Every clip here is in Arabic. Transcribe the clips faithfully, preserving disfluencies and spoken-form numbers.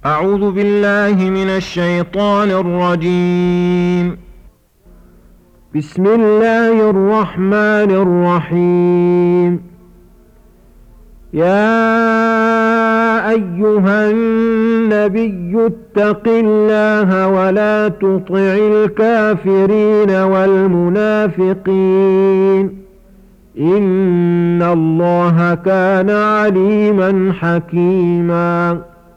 أعوذ بالله من الشيطان الرجيم. بسم الله الرحمن الرحيم. يا أيها النبي اتق الله ولا تطع الكافرين والمنافقين إن الله كان عليما حكيما.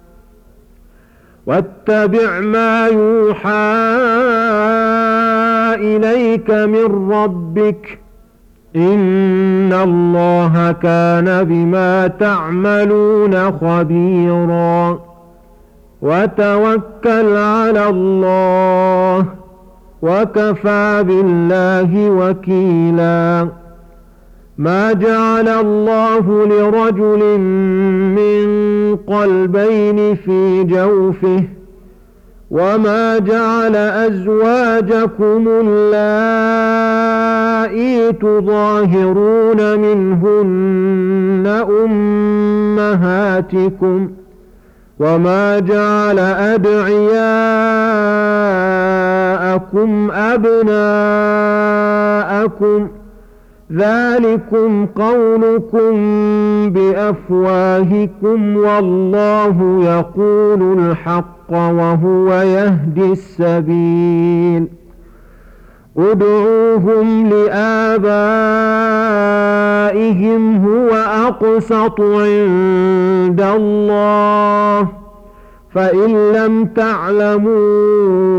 واتبع ما يوحى إليك من ربك إن الله كان بما تعملون خبيرا. وتوكل على الله وكفى بالله وكيلا. ما جعل الله لرجل من قلبين في جوفه وما جعل أزواجكم اللائي تظاهرون منهن أمهاتكم وما جعل أدعياءكم أبناءكم ذلكم قولكم بأفواهكم والله يقول الحق وهو يهدي السبيل. ادعوهم لآبائهم هو أقسط عند الله فإن لم تعلموا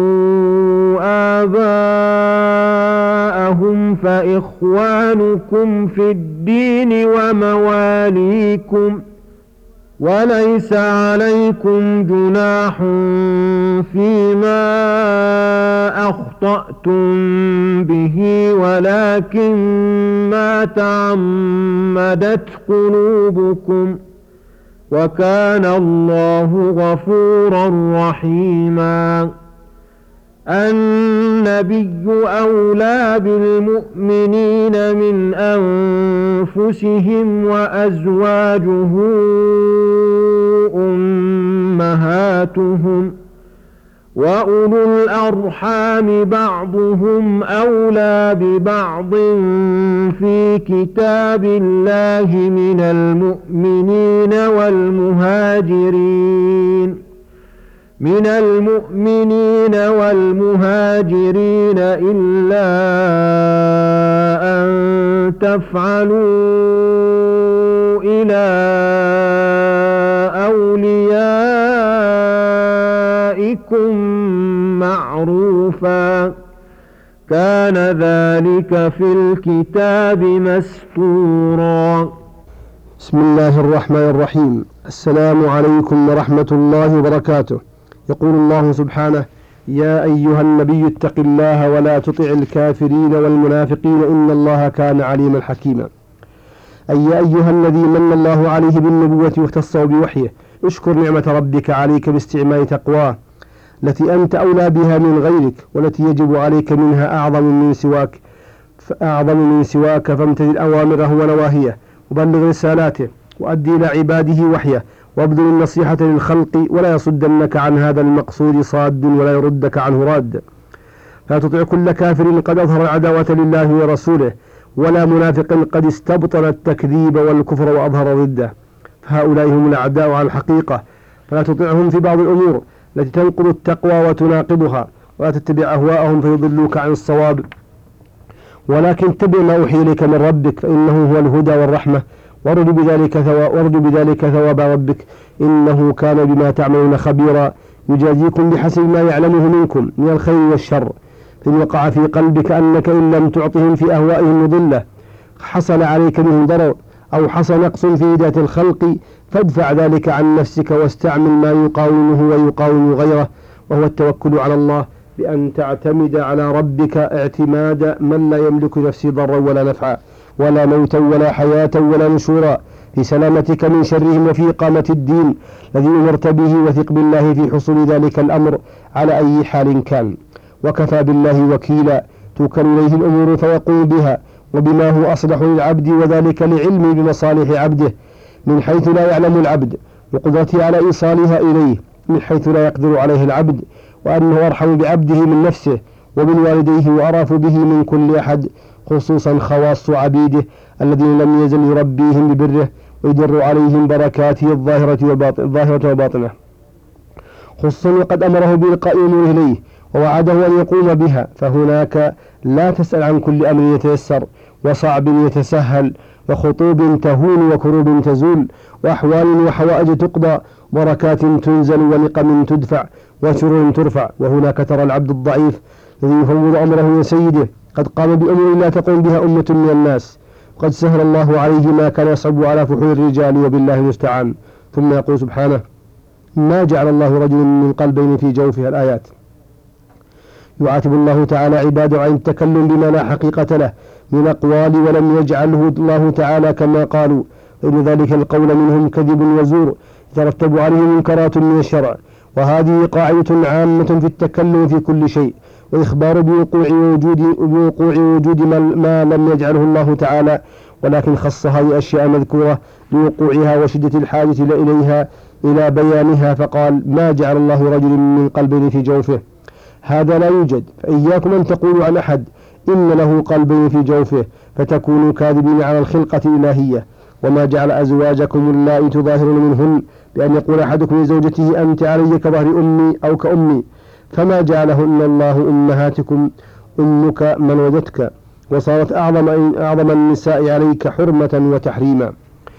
آباءهم فإخوانكم في الدين ومواليكم وليس عليكم جناح فيما أخطأتم به ولكن ما تعمدت قلوبكم وكان الله غفورا رحيما. النبي أولى بالمؤمنين من أنفسهم وأزواجه أمهاتهم وأولو الأرحام بعضهم أولى ببعض في كتاب الله من المؤمنين والمهاجرين من المؤمنين والمهاجرين إلا أن تفعلوا إلى أوليائكم معروفا كان ذلك في الكتاب مسطورا. بسم الله الرحمن الرحيم. السلام عليكم ورحمة الله وبركاته. يقول الله سبحانه: يا أيها النبي اتق الله ولا تطع الكافرين والمنافقين إن الله كان عليما حكيما. أي يا أيها الذي من الله عليه بالنبوة واختصه بوحيه اشكر نعمة ربك عليك باستعمال تقواه التي أنت أولى بها من غيرك والتي يجب عليك منها أعظم من سواك أعظم من سواك فامتثل أوامره ونواهيه وبلغ رسالاته وأدي إلى عباده وحيه وابذل النصيحة للخلق ولا يصدنك عن هذا المقصود صاد ولا يردك عنه راد. لا تطع كل كافر قد أظهر العداوة لله ورسوله ولا منافق قد استبطن التكذيب والكفر وأظهر ضده فهؤلاء هم الأعداء على الحقيقة. فلا تطعهم في بعض الأمور التي تنقض التقوى وتناقضها ولا تتبع أهواءهم فيضلوك عن الصواب ولكن اتبع ما أوحي إليك من ربك فإنه هو الهدى والرحمة وارجو بذلك ثواب وارجو بذلك ثواب ربك إنه كان بما تعملون خبيرا يجازيكم بحسب ما يعلمه منكم من الخير والشر. فإن وقع في قلبك أنك إن لم تعطهم في أهوائهم مضلة حصل عليك منهم ضرر أو حصل نقص في هداية الخلق فادفع ذلك عن نفسك واستعمل ما يقاومه ويقاوم غيره وهو التوكل على الله بأن تعتمد على ربك اعتماد من لا يملك نفسه ضرا ولا نفعا ولا موتا ولا حياة ولا نشورا في سلامتك من شرهم وفي إقامة الدين الذي أمرت به وثق بالله في حصول ذلك الأمر على أي حال كان وكفى بالله وكيلا توكل إليه الأمور فيقوم بها وبما هو أصلح للعبد وذلك لعلم بمصالح عبده من حيث لا يعلم العبد وقدرته على إيصالها إليه من حيث لا يقدر عليه العبد، وأنه أرحم بعبده من نفسه وبالوالديه وأرأف به من كل أحد، خصوصا خواص عبيده الذين لم يزل يربيهم ببره ويدر عليهم بركاته الظاهرة وباطنة، خصوصا وقد أمره بإلقاء أموره إليه ووعده أن يقوم بها. فهناك لا تسأل عن كل أمر يتيسر وصعب يتسهل وخطوب تهون وكروب تزول وأحوال وحوائج تقضى، بركات تنزل ونقم تدفع وشرور ترفع. وهناك ترى العبد الضعيف الذي يفوض أمره لسيده قد قام بأمور لا تقوم بها أمة من الناس، قد سهل الله عليه ما كان يصعب على فحول الرجال، وبالله المستعان. ثم يقول سبحانه: ما جعل الله رجل من قلبين في جوفه. الآيات. يعاتب الله تعالى عباده عن التكلم بما لا حقيقة له من الأقوال، ولم يجعله الله تعالى كما قالوا، فإن ذلك القول منهم كذب وزور يترتب عليه منكرات من الشرع. وهذه قاعدة عامة في التكلم في كل شيء، وإخبار بوقوع وجود, بوقوع وجود ما لم يجعله الله تعالى، ولكن خص هذه أشياء مذكورة لوقوعها وشدة الحاجة إليها إلى بيانها، فقال: ما جعل الله رجل من قلبين في جوفه. هذا لا يوجد، فإياكم أن تقولوا عن أحد إن له قلبين في جوفه فتكونوا كاذبين على الخلقة الإلهية. وما جعل أزواجكم اللائي تظاهرون منهن بأن يقول أحدكم لزوجته: أنت علي كظهر أمي أو كأمي، فما جعلهن الله أمهاتكم، أمك من ولدتك، وصارت أعظم, أعظم النساء عليك حرمة وتحريما،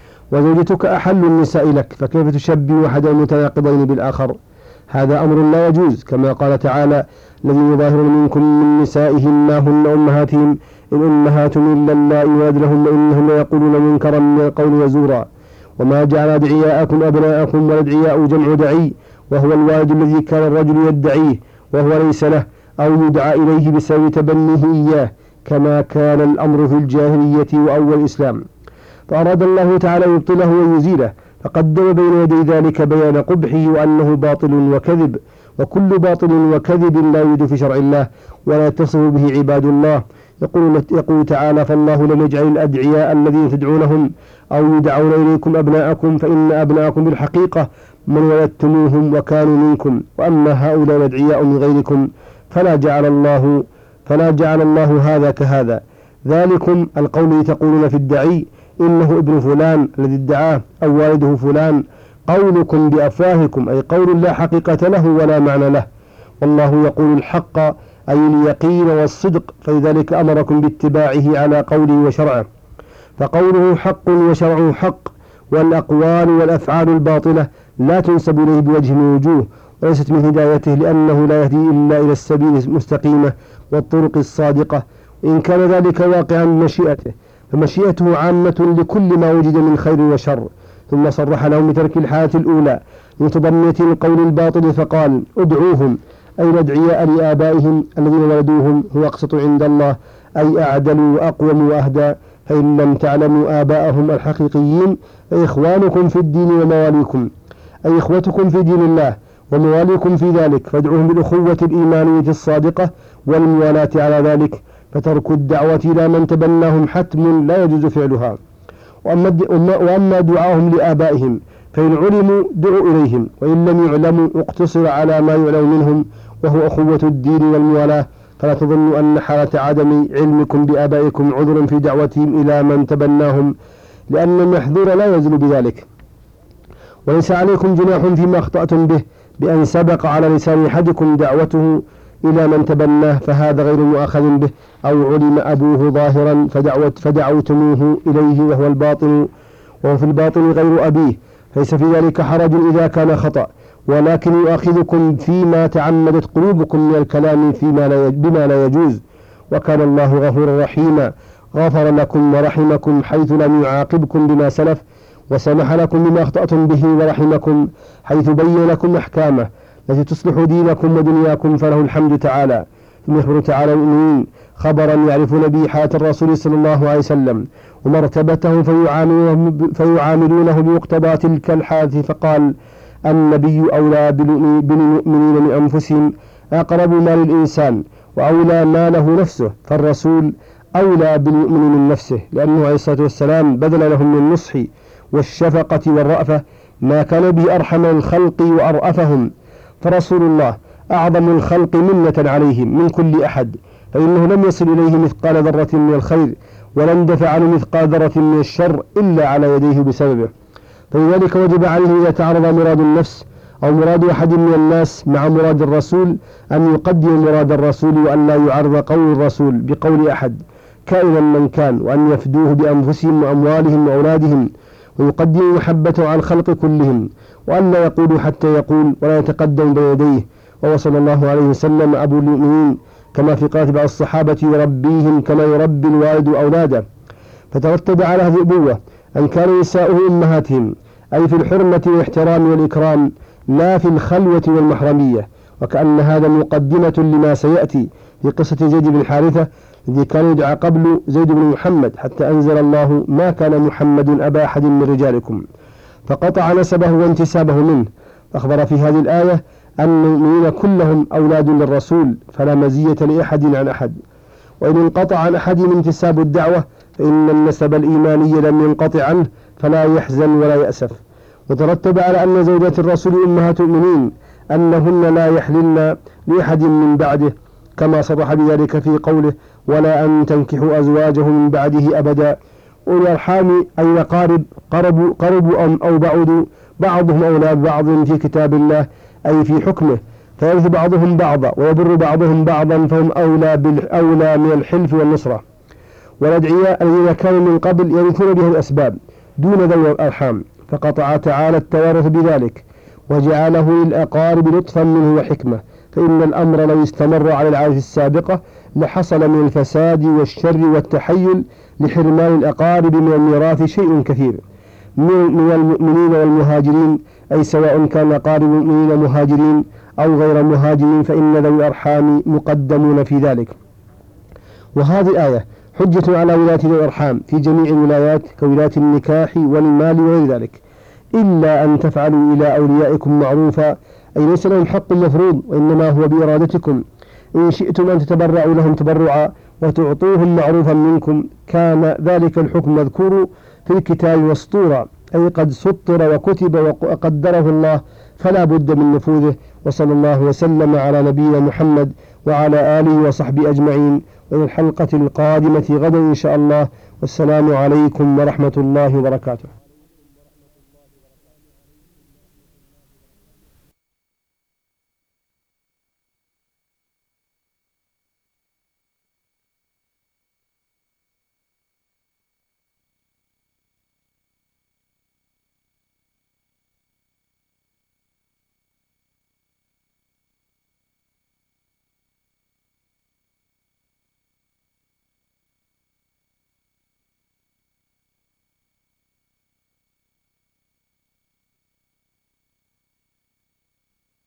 وزوجتك أحل النساء لك، فكيف تشبه أحد المتناقضين بالآخر؟ هذا أمر لا يجوز، كما قال تعالى: الذين يظاهرون منكم من نسائهم ما هن أمهاتهم إن أمهاتهم إلا اللائي ولدنهم إنهم يقولون منكرا من القول وزورا. وما جعل أدعياءكم أبناءكم، والأدعياء جمع دعي، وهو الوالد الذي كان الرجل يدعيه وهو ليس له أو يدعى إليه بسبب تبنيه إياه، كما كان الأمر في الجاهلية وأول الإسلام، فأراد الله تعالى يبطله ويزيله، فقدم بين يدي ذلك بيان قبحه وأنه باطل وكذب، وكل باطل وكذب لا يوجد في شرع الله ولا يتصف به عباد الله. يقول, يقول تعالى: فالله لم يجعل الأدعياء الذين تدعونهم أو يدعون إليكم أبناءكم، فإن أبناءكم بالحقيقة من ولدتموهم وكانوا منكم، وأما هؤلاء الأدعياء من غيركم فلا جعل الله فلا جعل الله هذا كهذا. ذلكم القول الذي تقولون في الدعي إنه ابن فلان الذي ادعاه أو والده فلان، قولكم بأفواهكم، أي قول لا حقيقة له ولا معنى له. والله يقول الحق، أي اليقين والصدق، فلذلك أمركم باتباعه على قوله وشرعه، فقوله حق وشرعه حق، والأقوال والأفعال الباطلة لا تنسب إليه بوجه من وجوه، وليست من هدايته، لأنه لا يهدي إلا إلى السبيل المستقيمة والطرق الصادقة، إن كان ذلك واقعا بمشيئته، فمشيئته عامة لكل ما وجد من خير وشر. ثم صرح لهم بترك الحالة الأولى متضمنة القول الباطل، فقال: ادعوهم، أي الأدعياء لآبائهم الذين ولدوهم، هو أقسط عند الله، أي أعدل وأقوم وأهدى. فإن لم تعلموا آباءهم الحقيقيين فإخوانكم في الدين ومواليكم، أي إخوتكم في دين الله ومواليكم في ذلك، فادعوهم بالأخوة الإيمانية الصادقة والموالاة على ذلك. فترك الدعوة إلى من تبناهم حتم لا يجوز فعلها. وأما دعاهم لآبائهم فإن علموا دعوا إليهم، وإن لم يعلموا اقتصر على ما يعلم منهم، وهو أخوة الدين والموالاة. فلا تظنوا أن حالة عدم علمكم بآبائكم عذر في دعوتهم إلى من تبناهم، لأن المحذور لا يزل بذلك. وليس عليكم جناح فيما أخطأتم به بأن سبق على لسان أحدكم دعوته إلى من تبناه، فهذا غير مؤاخذ به، أو علم أبوه ظاهرا فدعوت فدعوتموه إليه وهو الباطن، وهو في الباطن غير أبيه، فليس في ذلك حرج إذا كان خطأ، ولكن يؤاخذكم فيما تعمدت قلوبكم من الكلام فيما لا بما لا يجوز. وكان الله غفورا رحيما، غفر لكم ورحمكم حيث لم يعاقبكم بما سلف، وسمح لكم بما أخطأتم به، ورحمكم حيث بين لكم أحكامه التي تصلح دينكم ودنياكم، فله الحمد تعالى. ثم يخبر تعالى المؤمنين خبرا يعرفون به حالة الرسول صلى الله عليه وسلم ومرتبته، فيعاملونه, فيعاملونه بمقتضى تلك الحالة، فقال: النبي أولى بالمؤمنين من أنفسهم، أقرب ما للإنسان، وأولى ما له نفسه، فالرسول أولى بالمؤمن من نفسه، لأنه عليه الصلاة والسلام بذل لهم من النصح والشفقة والرأفة ما كان به أرحم الخلق وأرأفهم، فرسول الله أعظم الخلق منة عليهم من كل أحد، فإنه لم يصل إليه مثقال ذرة من الخير، ولم دفع عنه مثقال ذرة من الشر إلا على يديه بسببه. فلذلك وجب عليه إذا تعرض مراد النفس أو مراد أحد من الناس مع مراد الرسول أن يقدم مراد الرسول، وأن لا يعرض قول الرسول بقول أحد كائنا من كان، وأن يفدوه بأنفسهم وأموالهم وأولادهم، ويقدم محبته على الخلق كلهم، وأن لا يقول حتى يقول ولا يتقدم بين يديه. وهو صلى الله عليه وسلم أبو المؤمنين، كما في قول بعض الصحابة يربيهم كما يربي الوالد أولاده. فترتب على هذه الأبوة أن كان نساؤه أمهاتهم، أي في الحرمة والاحترام والإكرام، لا في الخلوة والمحرمية. وكأن هذا مقدمة لما سيأتي في قصة زيد بن حارثة الذي كان يدعى قبل زيد بن محمد، حتى أنزل الله ما كان محمد أبا أحد من رجالكم، فقطع نسبه وانتسابه منه. فأخبر في هذه الآية أن المؤمنين كلهم أولاد للرسول، فلا مزية لأحد عن أحد. وإن انقطع عن أحد انتساب الدعوة فإن النسب الإيماني لم ينقطع عنه، فلا يحزن ولا يأسف. وترتب على أن زوجات الرسول أمهات المؤمنين أنهن لا يحللن لأحد من بعده، كما صرح بذلك في قوله ولا أن تنكحوا أزواجه من بعده أبدا. أولي الأرحام أي قارب قربوا قربوا أو بعدوا، بعضهم أولاد بعض في كتاب الله أي في حكمه، فيرث بعضهم بعضا ويبر بعضهم بعضا، فهم أولى بالأولى من الحلف والنصرة. والأدعياء الذين كانوا من قبل يرثون بها الأسباب دون ذوي الأرحام، فقطع تعالى التوارث بذلك وجعله للأقارب لطفا منه وحكمة. فإن الأمر لو استمر على العادة السابقة لحصل من الفساد والشر والتحيل لحرمان الأقارب من الميراث شيء كثير من المؤمنين والمهاجرين، أي سواء كان أقارب المؤمنين مهاجرين أو غير مهاجرين، فإن ذوي الأرحام مقدمون في ذلك. وهذه الآية حجة على ولاة ذوي الأرحام في جميع الولايات كولاة النكاح والمال وغير ذلك، إلا أن تفعلوا إلى أوليائكم معروفا، أي ليس لهم حق مفروض، وإنما هو بإرادتكم. إن شئتم أن تتبرعوا لهم تبرعا وتعطوهم معروفا منكم، كان ذلك الحكم مذكور في الكتاب مسطورا، أي قد سطر وكتب وقدره الله، فلا بد من نفوذه. وصلى الله وسلم على نبينا محمد وعلى آله وصحبه أجمعين، وإلى الحلقة القادمة غدا إن شاء الله، والسلام عليكم ورحمة الله وبركاته.